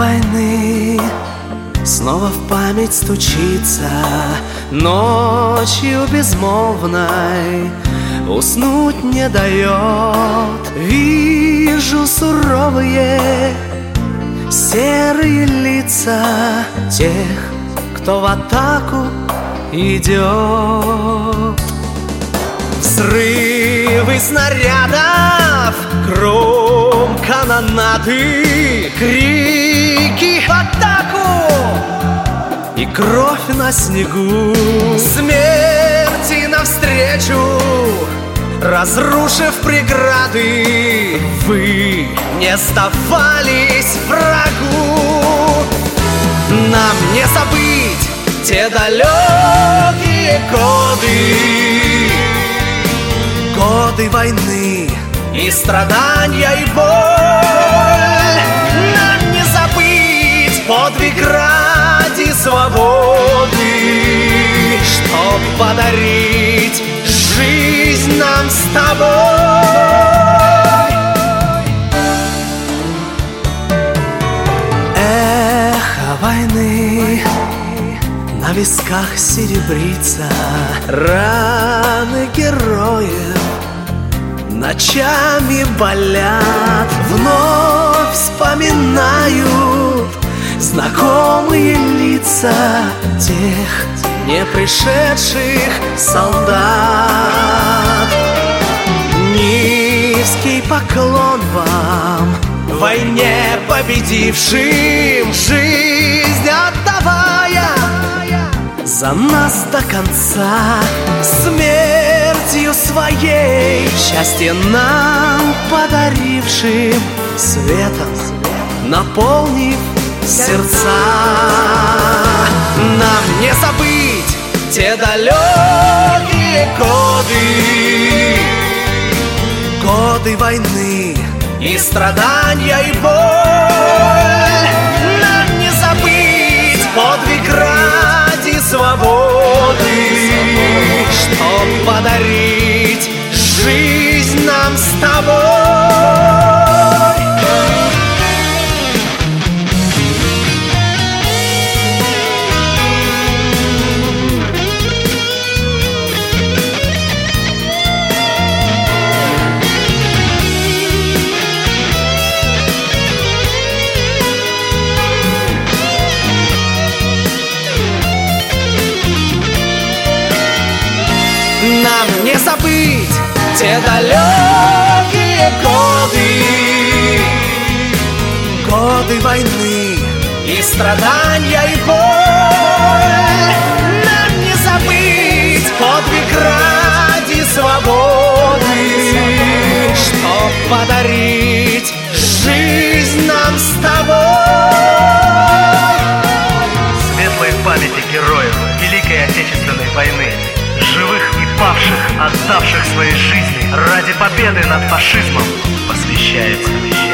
войны снова в память стучится, ночью безмолвной уснуть не дает. Вижу суровые серые лица тех, кто в атаку идет. Взрывы снарядов, гром канонады, крики в атаку и кровь на снегу. Смерти навстречу, разрушив преграды, вы не сдавались врагу. Нам не забыть те далекие годы, годы войны и страдания и боль. Нам не забыть подвиг ради свободы, чтоб подарить жизнь нам с тобой. Эхо войны на висках серебрится, раны героев ночами болят. Вновь вспоминают знакомые лица тех не пришедших солдат. Низкий поклон вам, в войне победившим, жизнь отдавая за нас до конца, смертью своей счастье нам подарившим, светом наполнив сердца. Нам не забыть те далекие годы, годы войны и страдания и боль. Нам не забыть подвиг ради свободы, чтоб подарить жизнь нам с тобой. Нам не забыть те далекие годы, годы войны и страдания и боль. Нам не забыть подвиг ради свободы, чтоб подарить жизнь нам с тобой. Светлой памяти героев Великой Отечественной войны, живых и павших, отдавших свои жизни ради победы над фашизмом, посвящается.